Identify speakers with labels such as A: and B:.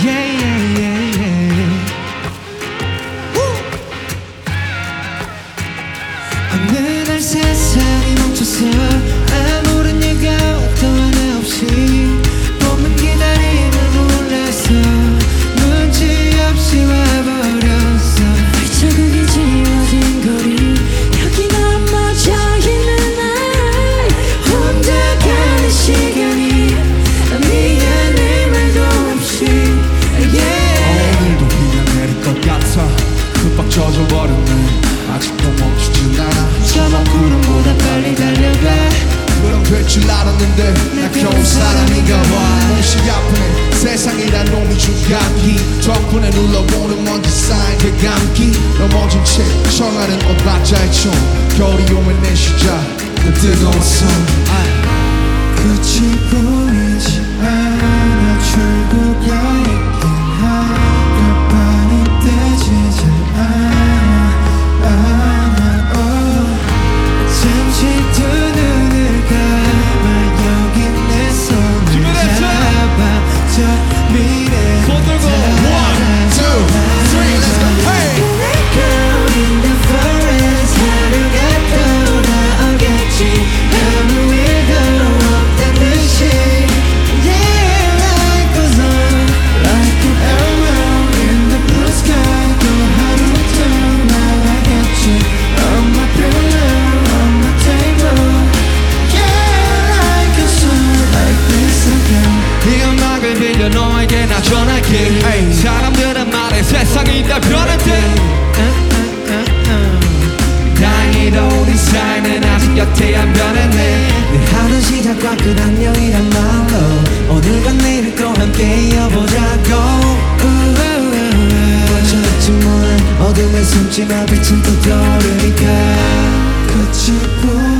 A: yeah, yeah, yeah. 어느 날 세상이 멈췄어 아무런 예가 또 하나 없이 봄은 기다림을 몰라서 눈치 없이 와버렸어 발자국이 지워진 거리 여기 넘어져있는 날 혼자 가는 시간이 미안해 말도 없이
B: 오늘도 비가 내릴 것 같아 흠뻑 젖어버렸네 아직도 멈추진 않아
A: 저 먼 구름보다 빨리 달려가
B: 그럼 될 줄 알았는데 나 겨우 사람인가 봐 몹시 아프네 세상이란 놈이 준 감기 덕분에 눌러보는 먼지 쌓인 그 감기 넘어진 채 청하는 옷박자의 춤 겨울이 오면 내 시작 그 뜨거운 손
A: 끝이 보이지 않아 출구가 있긴 한가 밤이 되지 않아 잠시 두 눈을 감아 여기 내 손을 잡아 저 미래
B: 손 들고 1, 2, 3, let's go hey!
A: Girl in the forest 하루가 돌아오겠지 아무 일도 없단 듯이 Yeah, life goes on like an arrow in the blue sky 또 하루 더 날아겠지 On my pillow, on my table Yeah, life goes on like this again 네 음악을 빌려 너에게 나 전할게 사람들은 말해 세상이 다 변했대 다행히도 우리 사이는 아직 여태 안 변했네 늘 하던 시작과 끝 안녕이란 말로 오늘과 내일 또 함께 이어보자고 멈춰있지 뭐해 어둠에 숨지마 빛은 또 떠오르니까 끝이 보여